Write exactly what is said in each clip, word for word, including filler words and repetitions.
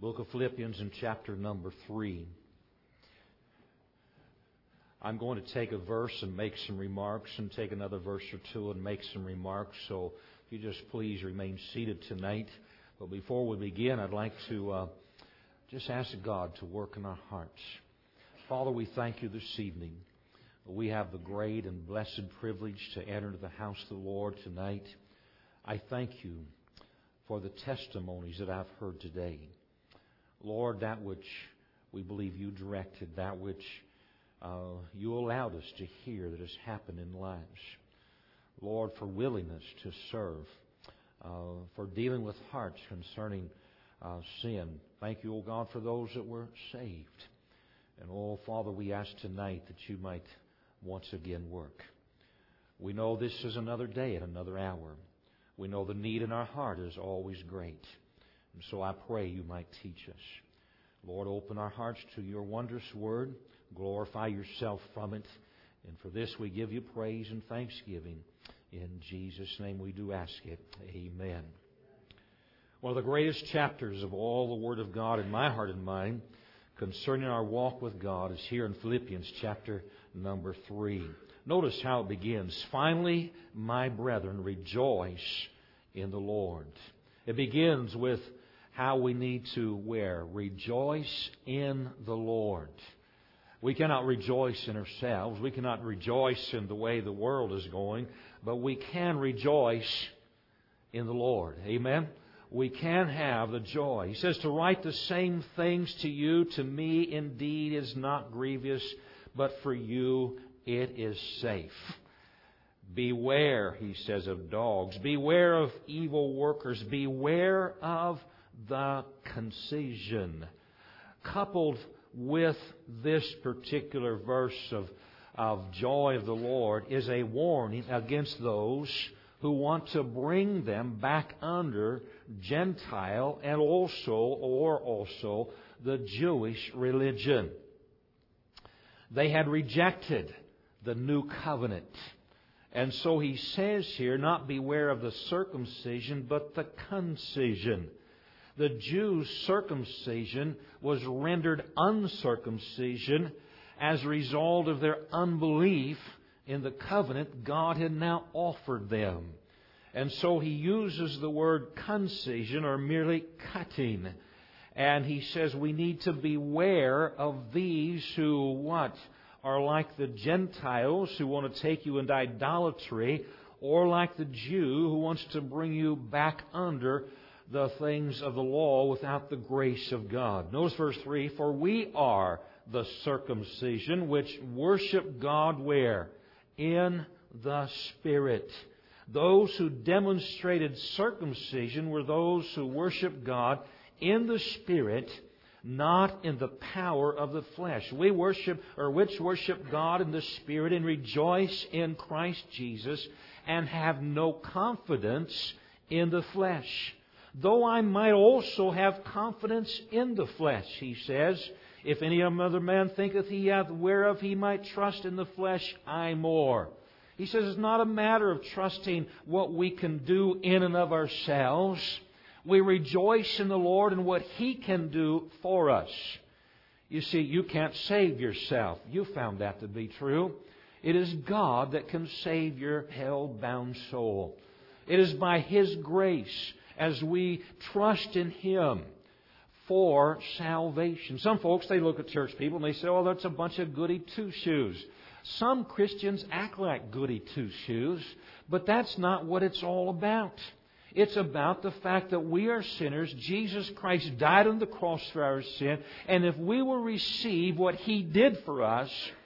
Book of Philippians in chapter number three. I'm going to take a verse and make some remarks, and take another verse or two and make some remarks. So if you just please remain seated tonight. But before we begin, I'd like to uh, just ask God to work in our hearts. Father, we thank you this evening. We have the great and blessed privilege to enter into the house of the Lord tonight. I thank you for the testimonies that I've heard today. Lord, that which we believe you directed, that which uh, you allowed us to hear that has happened in lives. Lord, for willingness to serve, uh, for dealing with hearts concerning uh, sin. Thank you, O God, for those that were saved. And, oh, Father, we ask tonight that you might once again work. We know this is another day and another hour. We know the need in our heart is always great. And so I pray you might teach us. Lord, open our hearts to your wondrous word. Glorify yourself from it. And for this we give you praise and thanksgiving. In Jesus' name we do ask it. Amen. One of the greatest chapters of all the Word of God in my heart and mind concerning our walk with God is here in Philippians chapter number three. Notice how it begins. Finally, my brethren, rejoice in the Lord. It begins with how we need to where? Rejoice in the Lord. We cannot rejoice in ourselves. We cannot rejoice in the way the world is going. But we can rejoice in the Lord. Amen? We can have the joy. He says, to write the same things to you, to me indeed is not grievous, but for you it is safe. Beware, he says, of dogs. Beware of evil workers. Beware of the concision. Coupled with this particular verse of, of joy of the Lord is a warning against those who want to bring them back under Gentile and also, or also, the Jewish religion. They had rejected the new covenant. And so he says here, not beware of the circumcision, but the concision. The Jews' circumcision was rendered uncircumcision as a result of their unbelief in the covenant God had now offered them. And so he uses the word concision, or merely cutting. And he says we need to beware of these who, what? Are like the Gentiles who want to take you into idolatry, or like the Jew who wants to bring you back under the things of the law without the grace of God. Notice verse three, for we are the circumcision which worship God where? In the Spirit. Those who demonstrated circumcision were those who worship God in the Spirit, not in the power of the flesh. We worship, or which worship God in the Spirit and rejoice in Christ Jesus and have no confidence in the flesh. Though I might also have confidence in the flesh, he says, if any other man thinketh he hath whereof he might trust in the flesh, I more. He says it's not a matter of trusting what we can do in and of ourselves. We rejoice in the Lord and what He can do for us. You see, you can't save yourself. You found that to be true. It is God that can save your hell-bound soul. It is by His grace as we trust in Him for salvation. Some folks, they look at church people and they say, oh, that's a bunch of goody two-shoes. Some Christians act like goody two-shoes, but that's not what it's all about. It's about the fact that we are sinners. Jesus Christ died on the cross for our sin. And if we will receive what He did for us,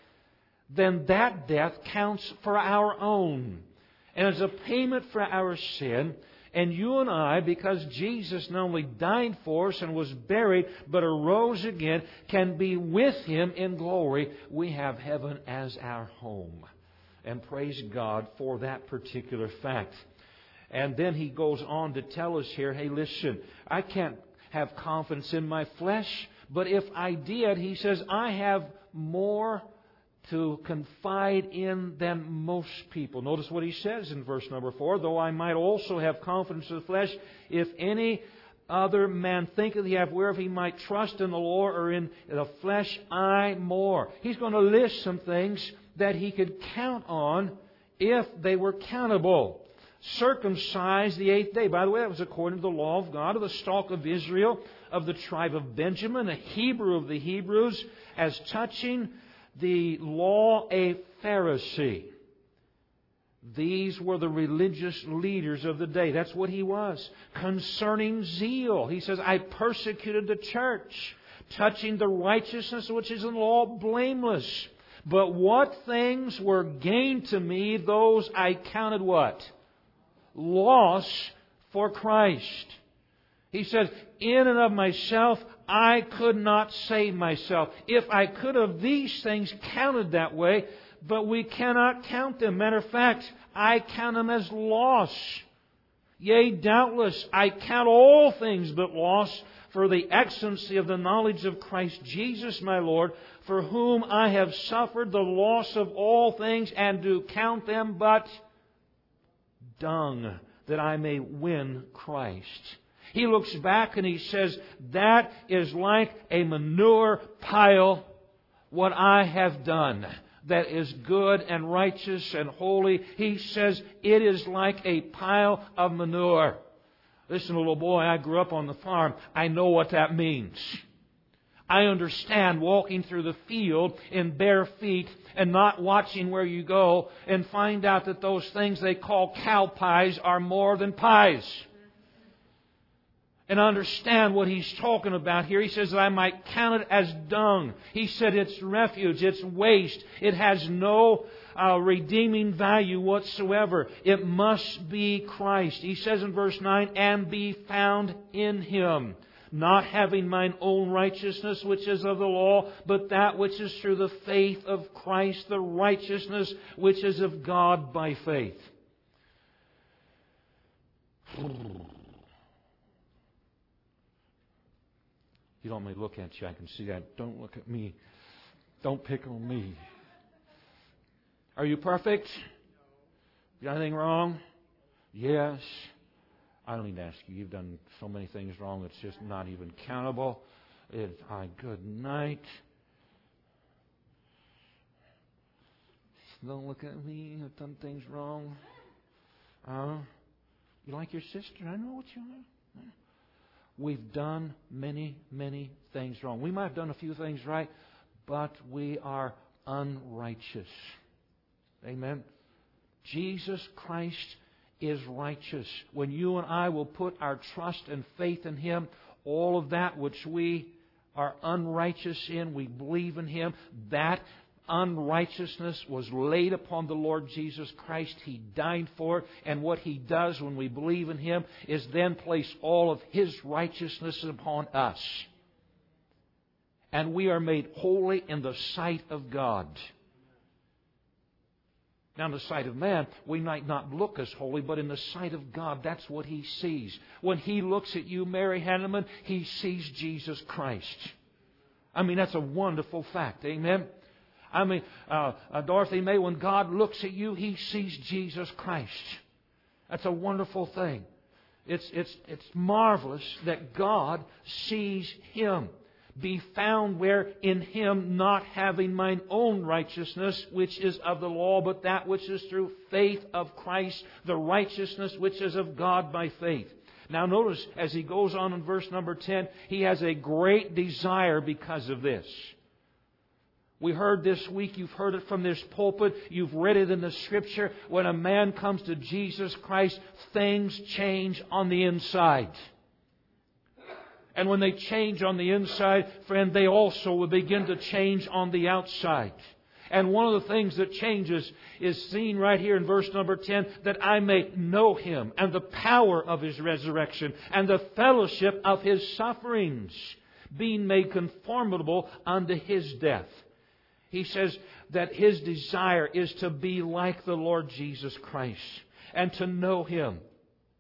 then that death counts for our own. And as a payment for our sin, and you and I, because Jesus not only died for us and was buried, but arose again, can be with Him in glory. We have heaven as our home. And praise God for that particular fact. And then he goes on to tell us here, hey, listen, I can't have confidence in my flesh, but if I did, he says, I have more to confide in than most people. Notice what he says in verse number four. Though I might also have confidence in the flesh, if any other man thinketh he hath whereof he might trust in the Lord, or in the flesh I more. He's going to list some things that he could count on if they were countable. Circumcised the eighth day. By the way, that was according to the law of God, of the stock of Israel, of the tribe of Benjamin, a Hebrew of the Hebrews, as touching the law, a Pharisee. These were the religious leaders of the day. That's what he was. Concerning zeal, he says, I persecuted the church. Touching the righteousness which is in the law, blameless. But what things were gained to me, those I counted what? Loss for Christ. He says, in and of myself, I could not save myself. If I could have these things counted that way, but we cannot count them. Matter of fact, I count them as loss. Yea, doubtless, I count all things but loss for the excellency of the knowledge of Christ Jesus my Lord, for whom I have suffered the loss of all things, and do count them but dung, that I may win Christ. He looks back and he says, that is like a manure pile, what I have done. That is good and righteous and holy. He says, it is like a pile of manure. Listen, little boy, I grew up on the farm. I know what that means. I understand walking through the field in bare feet and not watching where you go, and find out that those things they call cow pies are more than pies. And understand what he's talking about here. He says that I might count it as dung. He said it's refuge, it's waste. It has no uh, redeeming value whatsoever. It must be Christ. He says in verse nine, and be found in Him, not having mine own righteousness which is of the law, but that which is through the faith of Christ, the righteousness which is of God by faith. You don't want me to look at you. I can see that. Don't look at me. Don't pick on me. Are you perfect? You got anything wrong? Yes. I don't need to ask you. You've done so many things wrong. It's just not even countable. It, I, good night. Don't look at me. I've done things wrong. Uh, you like your sister? I know what you are. We've done many, many things wrong. We might have done a few things right, but we are unrighteous. Amen. Jesus Christ is righteous. When you and I will put our trust and faith in Him, all of that which we are unrighteous in, we believe in Him, that unrighteousness was laid upon the Lord Jesus Christ. He died for it. And what He does when we believe in Him is then place all of His righteousness upon us. And we are made holy in the sight of God. Now, in the sight of man, we might not look as holy, but in the sight of God, that's what He sees. When He looks at you, Mary Hanneman, He sees Jesus Christ. I mean, that's a wonderful fact. Amen? I mean, uh, uh, Dorothy May, when God looks at you, He sees Jesus Christ. That's a wonderful thing. It's, it's, it's marvelous that God sees Him. Be found where in Him, not having mine own righteousness, which is of the law, but that which is through faith of Christ, the righteousness which is of God by faith. Now notice, as he goes on in verse number ten, he has a great desire because of this. We heard this week, you've heard it from this pulpit, you've read it in the Scripture. When a man comes to Jesus Christ, things change on the inside. And when they change on the inside, friend, they also will begin to change on the outside. And one of the things that changes is seen right here in verse number ten, that I may know Him and the power of His resurrection and the fellowship of His sufferings, being made conformable unto His death. He says that his desire is to be like the Lord Jesus Christ and to know Him.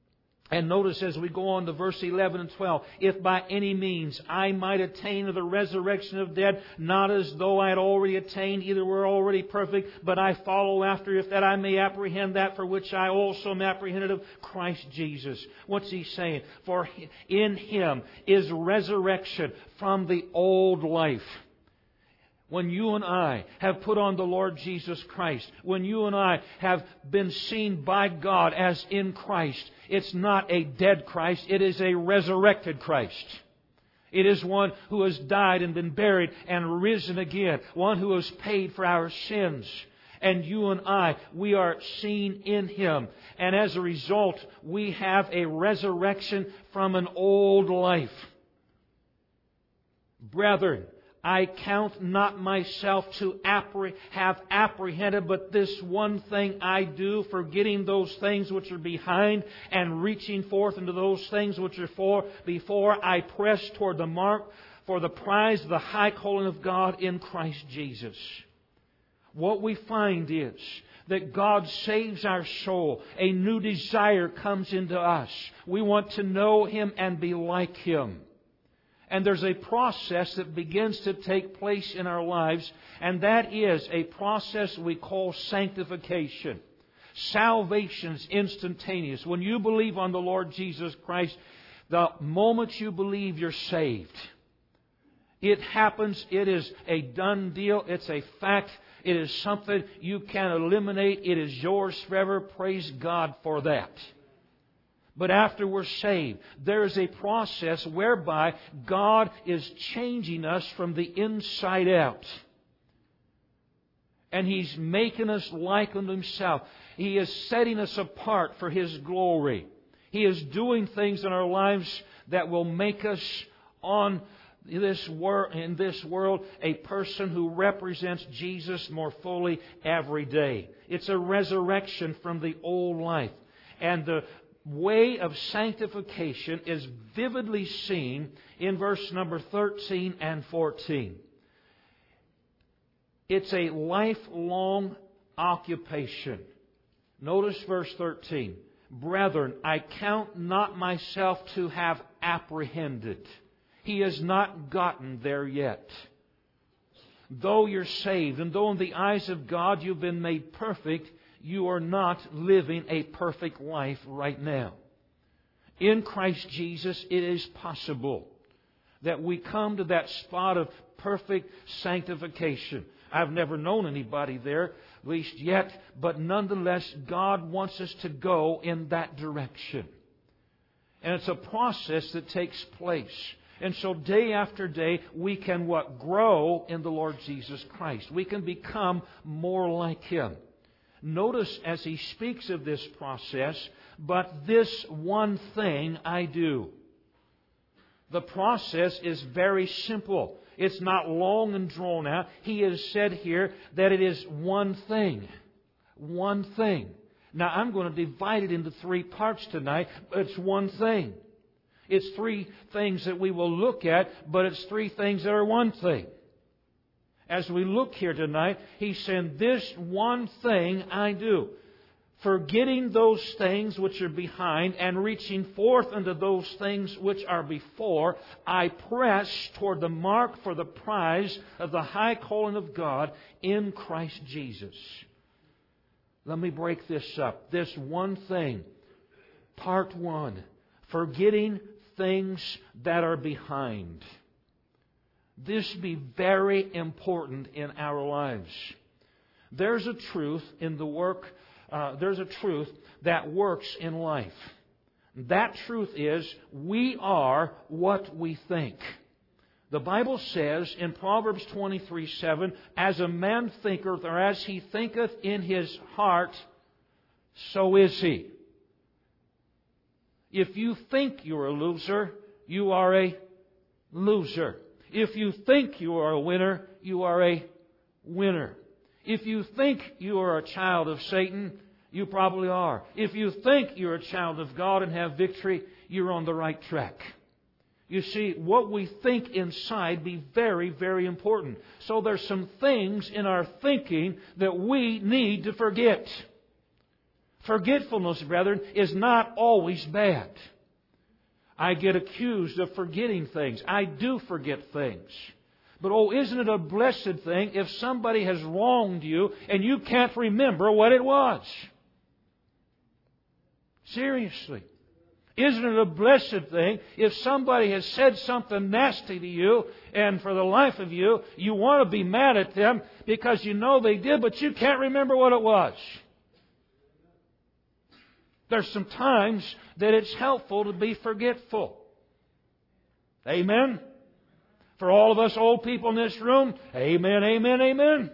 And notice as we go on to verse eleven and twelve, if by any means I might attain to the resurrection of dead, not as though I had already attained, either were already perfect, but I follow after, if that I may apprehend that for which I also am apprehended of Christ Jesus. What's he saying? For in Him is resurrection from the old life. When you and I have put on the Lord Jesus Christ, when you and I have been seen by God as in Christ, it's not a dead Christ, it is a resurrected Christ. It is one who has died and been buried and risen again. One who has paid for our sins. And you and I, we are seen in Him. And as a result, we have a resurrection from an old life. Brethren, I count not myself to appre- have apprehended, but this one thing I do, forgetting those things which are behind and reaching forth into those things which are for, before I press toward the mark for the prize of the high calling of God in Christ Jesus. What we find is that God saves our soul. A new desire comes into us. We want to know Him and be like Him. And there's a process that begins to take place in our lives, and that is a process we call sanctification. Salvation's instantaneous. When you believe on the Lord Jesus Christ, the moment you believe, you're saved. It happens. It is a done deal. It's a fact. It is something you can eliminate. It is yours forever. Praise God for that. But after we're saved, there is a process whereby God is changing us from the inside out. And He's making us like unto Himself. He is setting us apart for His glory. He is doing things in our lives that will make us on this wor- in this world a person who represents Jesus more fully every day. It's a resurrection from the old life. And the way of sanctification is vividly seen in verse number thirteen and fourteen. It's a lifelong occupation. Notice verse thirteen. Brethren, I count not myself to have apprehended. He has not gotten there yet. Though you're saved, and though in the eyes of God you've been made perfect, you are not living a perfect life right now. In Christ Jesus, it is possible that we come to that spot of perfect sanctification. I've never known anybody there, at least yet, but nonetheless, God wants us to go in that direction. And it's a process that takes place. And so day after day, we can what? Grow in the Lord Jesus Christ. We can become more like Him. Notice as he speaks of this process, but this one thing I do. The process is very simple. It's not long and drawn out. He has said here that it is one thing. One thing. Now I'm going to divide it into three parts tonight. It's one thing. It's three things that we will look at, but it's three things that are one thing. As we look here tonight, He's saying, this one thing I do. Forgetting those things which are behind and reaching forth unto those things which are before, I press toward the mark for the prize of the high calling of God in Christ Jesus. Let me break this up. This one thing. Part one. Forgetting things that are behind. This be very important in our lives. There's a truth in the work, uh, there's a truth that works in life. That truth is, we are what we think. The Bible says in Proverbs twenty-three seven, as a man thinketh, or as he thinketh in his heart, so is he. If you think you're a loser, you are a loser. If you think you are a winner, you are a winner. If you think you are a child of Satan, you probably are. If you think you're a child of God and have victory, you're on the right track. You see, what we think inside be very, very important. So there's some things in our thinking that we need to forget. Forgetfulness, brethren, is not always bad. I get accused of forgetting things. I do forget things. But oh, isn't it a blessed thing if somebody has wronged you and you can't remember what it was? Seriously. Isn't it a blessed thing if somebody has said something nasty to you and for the life of you, you want to be mad at them because you know they did, but you can't remember what it was? There's some times that it's helpful to be forgetful. Amen? For all of us old people in this room, amen, amen, amen.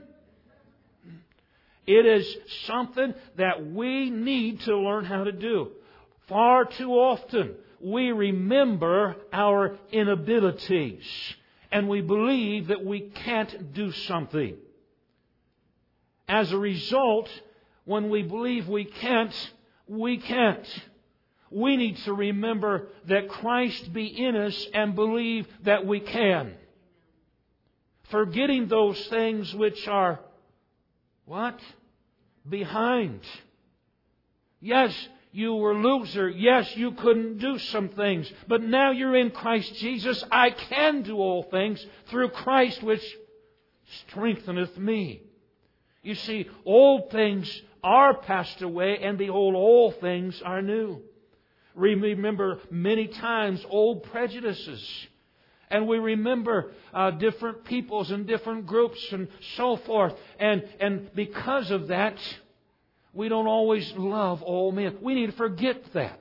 It is something that we need to learn how to do. Far too often, we remember our inabilities and we believe that we can't do something. As a result, when we believe we can't, we can't. We need to remember that Christ be in us and believe that we can. Forgetting those things which are, what? Behind. Yes, you were a loser. Yes, you couldn't do some things. But now you're in Christ Jesus. I can do all things through Christ which strengtheneth me. You see, old things are passed away, and behold, all things are new. Remember many times old prejudices. And we remember uh, different peoples and different groups and so forth. And, and because of that, we don't always love all men. We need to forget that.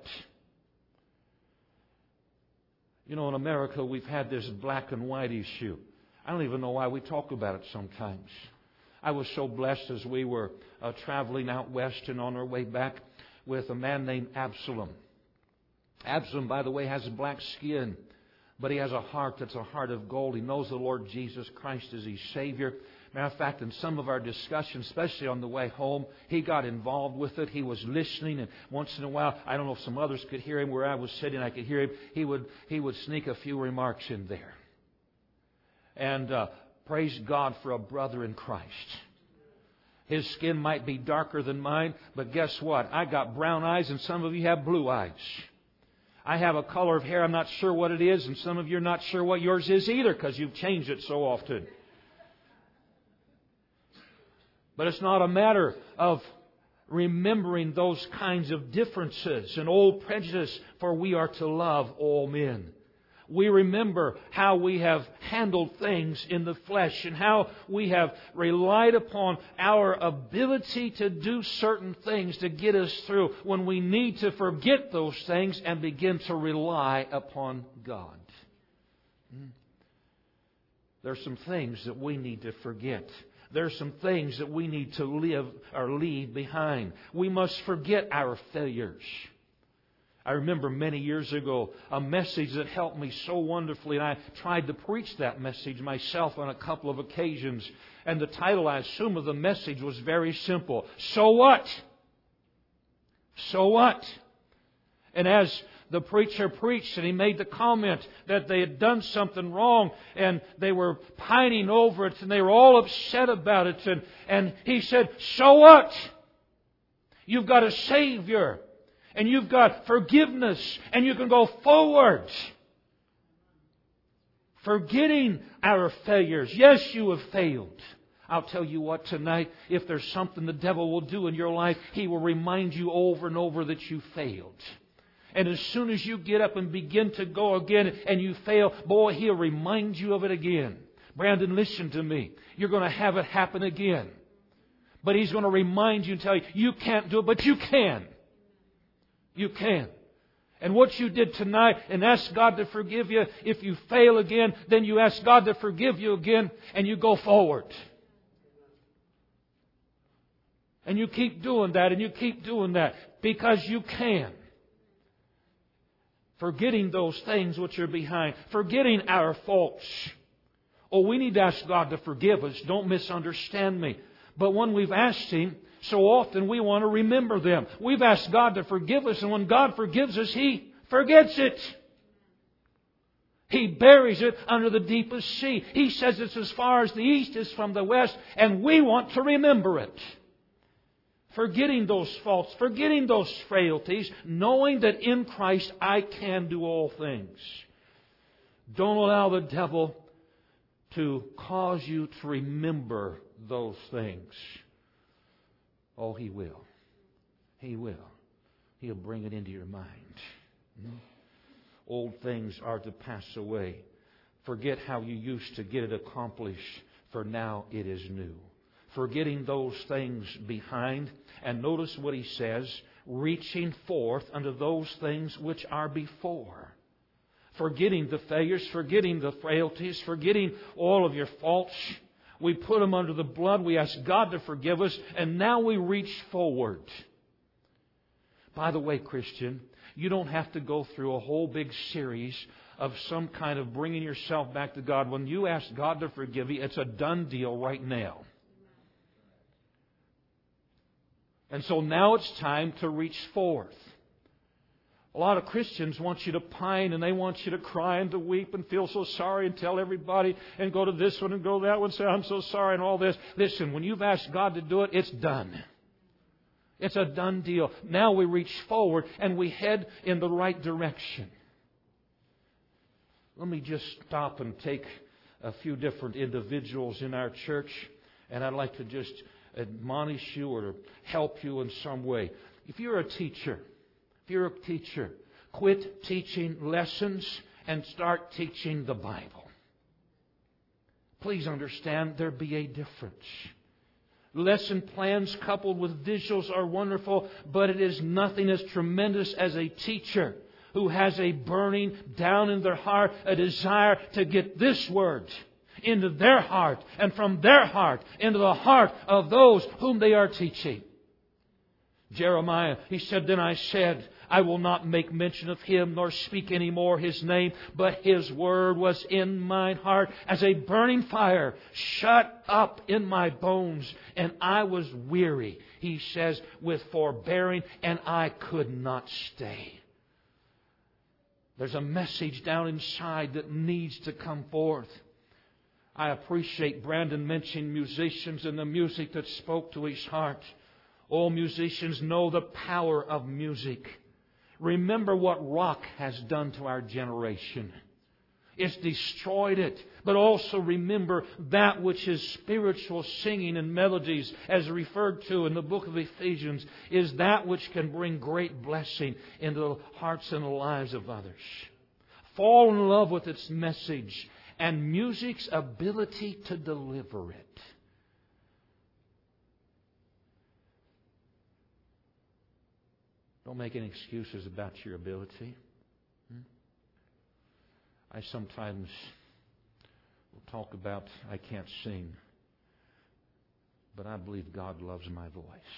You know, in America, we've had this black and white issue. I don't even know why we talk about it sometimes. I was so blessed as we were uh, traveling out west and on our way back with a man named Absalom. Absalom, by the way, has black skin, but he has a heart that's a heart of gold. He knows the Lord Jesus Christ as his Savior. Matter of fact, in some of our discussions, especially on the way home, he got involved with it. He was listening, and once in a while, I don't know if some others could hear him. Where I was sitting, I could hear him. He would he would sneak a few remarks in there. And uh, praise God for a brother in Christ. His skin might be darker than mine, but guess what? I got brown eyes, and some of you have blue eyes. I have a color of hair I'm not sure what it is, and some of you are not sure what yours is either because you've changed it so often. But it's not a matter of remembering those kinds of differences and old prejudice, for we are to love all men. We remember how we have handled things in the flesh and how we have relied upon our ability to do certain things to get us through when we need to forget those things and begin to rely upon God. There's some things that we need to forget. There's some things that we need to live or leave behind. We must forget our failures. I remember many years ago a message that helped me so wonderfully, and I tried to preach that message myself on a couple of occasions. And the title, I assume, of the message was very simple. So what? So what? And as the preacher preached, and he made the comment that they had done something wrong, and they were pining over it, and they were all upset about it. And, and he said, so what? You've got a Savior. And you've got forgiveness, and you can go forward. Forgetting our failures. Yes, you have failed. I'll tell you what, tonight, if there's something the devil will do in your life, he will remind you over and over that you failed. And as soon as you get up and begin to go again and you fail, boy, he'll remind you of it again. Brandon, listen to me. You're going to have it happen again. But he's going to remind you and tell you, you can't do it, but you can. You can. And what you did tonight, and ask God to forgive you. If you fail again, then you ask God to forgive you again, and you go forward. And you keep doing that, and you keep doing that, because you can. Forgetting those things which are behind. Forgetting our faults. Oh, we need to ask God to forgive us. Don't misunderstand me. But when we've asked Him, so often we want to remember them. We've asked God to forgive us, and when God forgives us, He forgets it. He buries it under the deepest sea. He says it's as far as the east is from the west, and we want to remember it. forgetting those faults, forgetting those frailties, knowing that in Christ I can do all things. Don't allow the devil to cause you to remember those things. Oh, he will. He will. He'll bring it into your mind. Old things are to pass away. Forget how you used to get it accomplished, for now it is new. Forgetting those things behind. And notice what he says, reaching forth unto those things which are before. Forgetting the failures, forgetting the frailties, forgetting all of your faults. We put them under the blood. We ask God to forgive us. And now we reach forward. By the way, Christian, you don't have to go through a whole big series of some kind of bringing yourself back to God. When you ask God to forgive you, it's a done deal right now. And so now it's time to reach forth. A lot of Christians want you to pine and they want you to cry and to weep and feel so sorry and tell everybody and go to this one and go to that one and say, I'm so sorry and all this. Listen, when you've asked God to do it, it's done. It's a done deal. Now we reach forward and we head in the right direction. Let me just stop and take a few different individuals in our church, and I'd like to just admonish you or help you in some way. If you're a teacher, if you're a teacher, quit teaching lessons and start teaching the Bible. Please understand there be a difference. Lesson plans coupled with visuals are wonderful, but it is nothing as tremendous as a teacher who has a burning down in their heart, a desire to get this word into their heart and from their heart into the heart of those whom they are teaching. Jeremiah, he said, Then I said, I will not make mention of him nor speak any more his name, but his word was in mine heart as a burning fire, shut up in my bones, and I was weary, he says, with forbearing, and I could not stay. There's a message down inside that needs to come forth. I appreciate Brandon mentioning musicians and the music that spoke to his heart. All musicians know the power of music. Remember what rock has done to our generation. It's destroyed it. But also remember that which is spiritual singing and melodies, as referred to in the book of Ephesians, is that which can bring great blessing into the hearts and the lives of others. Fall in love with its message and music's ability to deliver it. Don't make any excuses about your ability. I sometimes will talk about I can't sing, but I believe God loves my voice.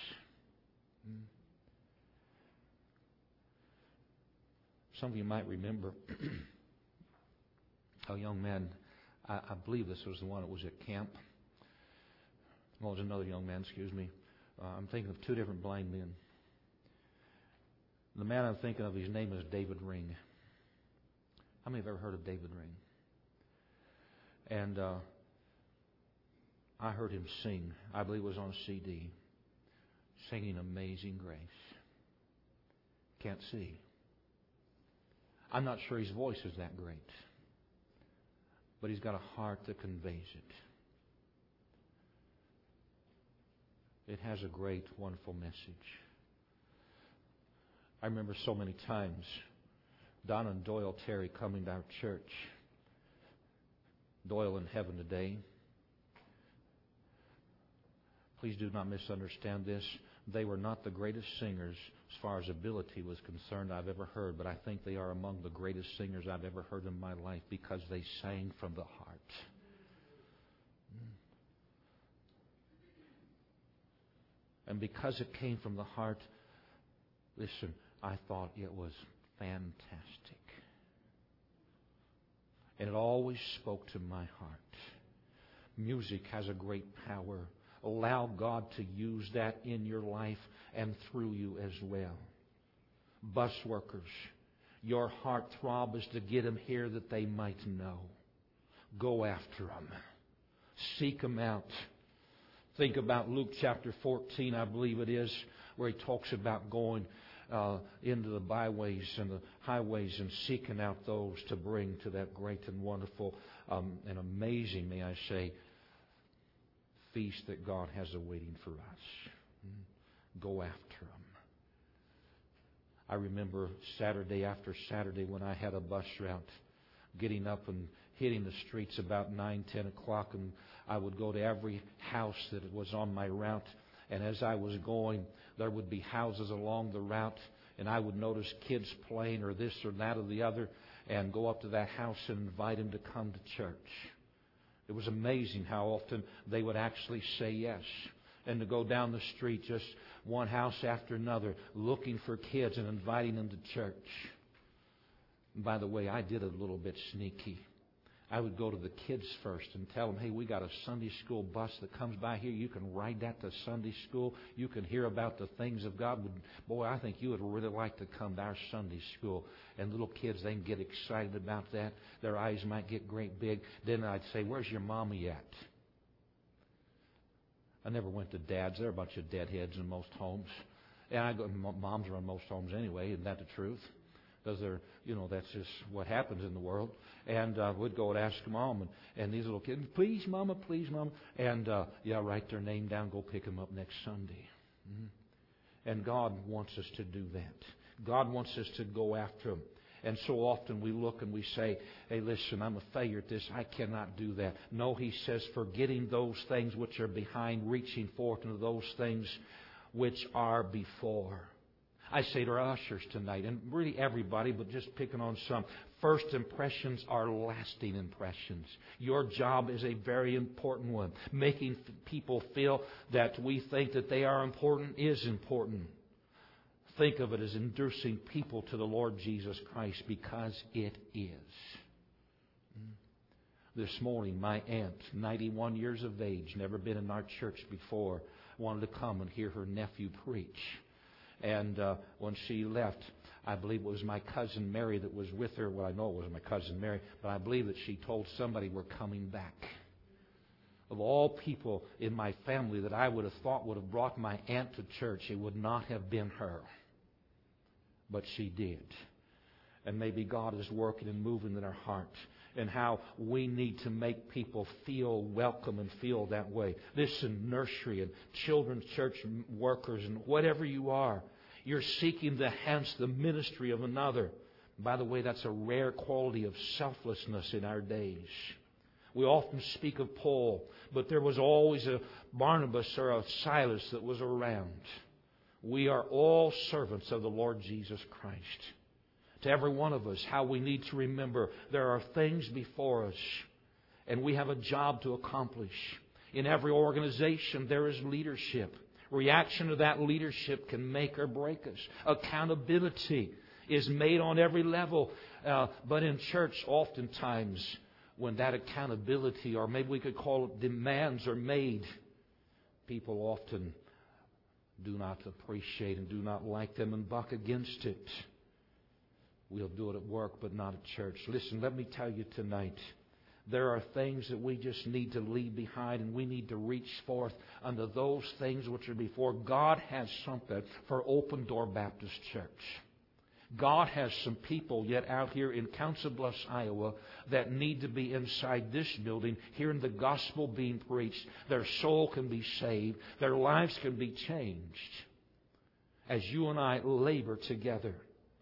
Some of you might remember a young man, I, I believe this was the one that was at camp. Well, it was another young man, excuse me. Uh, I'm thinking of two different blind men. The man I'm thinking of, his name is David Ring. How many have ever heard of David Ring? And uh, I heard him sing. I believe it was on a C D. Singing Amazing Grace. Can't see. I'm not sure his voice is that great. But he's got a heart that conveys it. It has a great, wonderful message. I remember so many times Don and Doyle Terry coming to our church. Doyle in heaven today. Please do not misunderstand this. They were not the greatest singers as far as ability was concerned I've ever heard, but I think they are among the greatest singers I've ever heard in my life because they sang from the heart. And because it came from the heart, listen, I thought it was fantastic. And it always spoke to my heart. Music has a great power. Allow God to use that in your life and through you as well. Bus workers, your heart throb is to get them here that they might know. Go after them. Seek them out. Think about Luke chapter fourteen, I believe it is, where He talks about going uh, into the byways and the highways and seeking out those to bring to that great and wonderful um, and amazing, may I say, feast that God has awaiting for us. Go after them. I remember Saturday after Saturday when I had a bus route, getting up and hitting the streets about nine, ten o'clock, and I would go to every house that was on my route. And as I was going, there would be houses along the route, and I would notice kids playing or this or that or the other, and go up to that house and invite them to come to church. It was amazing how often they would actually say yes. And to go down the street, just one house after another, looking for kids and inviting them to church. And by the way, I did a little bit sneaky. I would go to the kids first and tell them, hey, we got a Sunday school bus that comes by here. You can ride that to Sunday school. You can hear about the things of God. Boy, I think you would really like to come to our Sunday school. And little kids, they can get excited about that. Their eyes might get great big. Then I'd say, where's your mommy at? I never went to dads. They're a bunch of deadheads in most homes. And I go, moms are in most homes anyway. Isn't that the truth? Because they're, you know, that's just what happens in the world. And uh, we'd go and ask mom, and, and these little kids, please, mama, please, mama. And, uh, yeah, write their name down, go pick them up next Sunday. Mm-hmm. And God wants us to do that. God wants us to go after them. And so often we look and we say, hey, listen, I'm a failure at this. I cannot do that. No, He says, forgetting those things which are behind, reaching forth into those things which are before. I say to our ushers tonight, and really everybody, but just picking on some, first impressions are lasting impressions. Your job is a very important one. Making people feel that we think that they are important is important. Think of it as inducing people to the Lord Jesus Christ, because it is. This morning, my aunt, ninety-one years of age, never been in our church before, wanted to come and hear her nephew preach. And uh, when she left, I believe it was my cousin Mary that was with her. Well, I know it was my cousin Mary, but I believe that she told somebody we're coming back. Of all people in my family that I would have thought would have brought my aunt to church, it would not have been her. But she did. And maybe God is working and moving in our heart, and how we need to make people feel welcome and feel that way. Listen, nursery and children's church workers and whatever you are, you're seeking to enhance the ministry of another. By the way, that's a rare quality of selflessness in our days. We often speak of Paul, but there was always a Barnabas or a Silas that was around. We are all servants of the Lord Jesus Christ. To every one of us, how we need to remember there are things before us, and we have a job to accomplish. In every organization, there is leadership. Reaction to that leadership can make or break us. Accountability is made on every level. Uh, but in church, oftentimes, when that accountability, or maybe we could call it demands, are made, people often do not appreciate and do not like them and buck against it. We'll do it at work, but not at church. Listen, let me tell you tonight, there are things that we just need to leave behind, and we need to reach forth unto those things which are before. God has something for Open Door Baptist Church. God has some people yet out here in Council Bluffs, Iowa, that need to be inside this building, hearing the gospel being preached. Their soul can be saved. Their lives can be changed. As you and I labor together,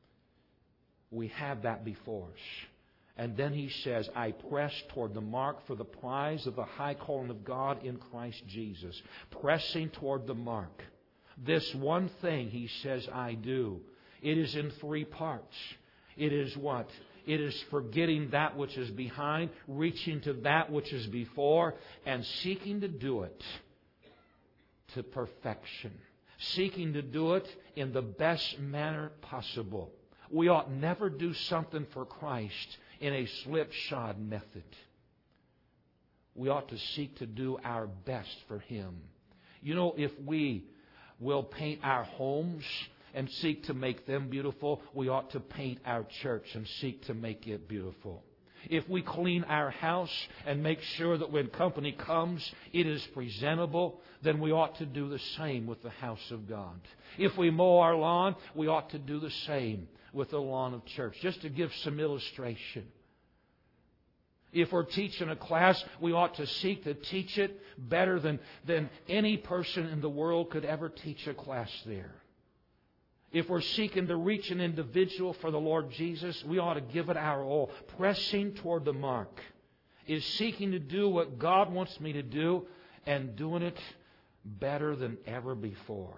we have that before us. And then He says, I press toward the mark for the prize of the high calling of God in Christ Jesus. Pressing toward the mark. This one thing He says I do. It is in three parts. It is what? It is forgetting that which is behind, reaching to that which is before, and seeking to do it to perfection. Seeking to do it in the best manner possible. We ought never do something for Christ in a slipshod method. We ought to seek to do our best for Him. You know, if we will paint our homes and seek to make them beautiful, we ought to paint our church and seek to make it beautiful. If we clean our house and make sure that when company comes, it is presentable, then we ought to do the same with the house of God. If we mow our lawn, we ought to do the same with the lawn of church. Just to give some illustration. If we're teaching a class, we ought to seek to teach it better than, than any person in the world could ever teach a class there. If we're seeking to reach an individual for the Lord Jesus, we ought to give it our all. Pressing toward the mark is seeking to do what God wants me to do and doing it better than ever before.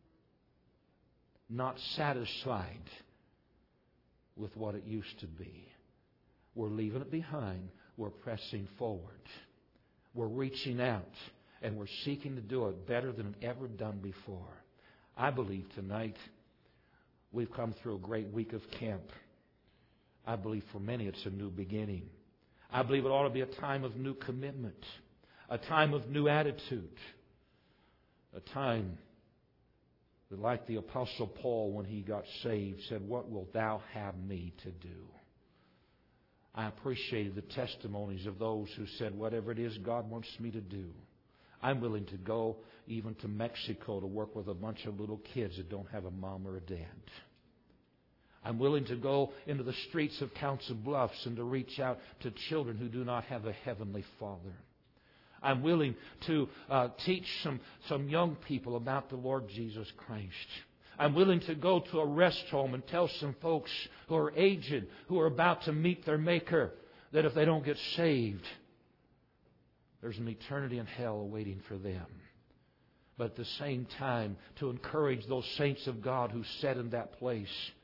Not satisfied with what it used to be. We're leaving it behind. We're pressing forward. We're reaching out. And we're seeking to do it better than ever done before. I believe tonight we've come through a great week of camp. I believe for many it's a new beginning. I believe it ought to be a time of new commitment. A time of new attitude. A time that, like the Apostle Paul when he got saved, said, "What wilt thou have me to do?" I appreciated the testimonies of those who said, "Whatever it is God wants me to do, I'm willing to go even to Mexico to work with a bunch of little kids that don't have a mom or a dad. I'm willing to go into the streets of Council Bluffs and to reach out to children who do not have a Heavenly Father. I'm willing to uh, teach some, some young people about the Lord Jesus Christ. I'm willing to go to a rest home and tell some folks who are aged, who are about to meet their Maker, that if they don't get saved, there's an eternity in hell awaiting for them. But at the same time, to encourage those saints of God who sat in that place,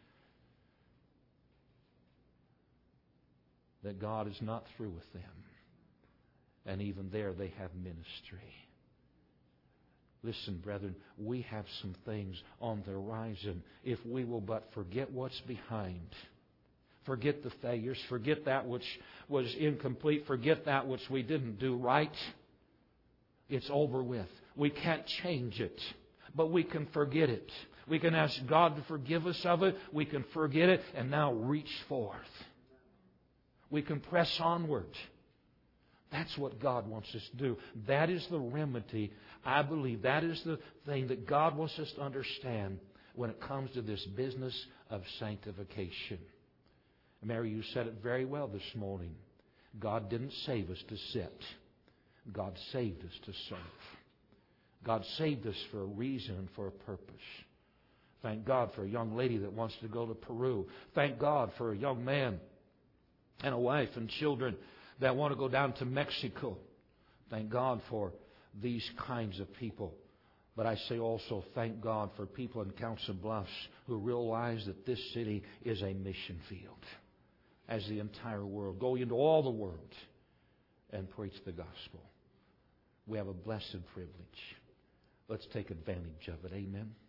that God is not through with them. And even there they have ministry. Listen, brethren, we have some things on the horizon. If we will but forget what's behind, forget the failures, forget that which was incomplete, forget that which we didn't do right, it's over with. We can't change it, but we can forget it. We can ask God to forgive us of it. We can forget it and now reach forth. We can press onward. That's what God wants us to do. That is the remedy. I believe that is the thing that God wants us to understand when it comes to this business of sanctification. Mary, you said it very well this morning. God didn't save us to sit. God saved us to serve. God saved us for a reason and for a purpose. Thank God for a young lady that wants to go to Peru. Thank God for a young man and a wife and children that want to go down to Mexico. Thank God for these kinds of people. But I say also thank God for people in Council Bluffs who realize that this city is a mission field, as the entire world. Go into all the world and preach the gospel. We have a blessed privilege. Let's take advantage of it. Amen.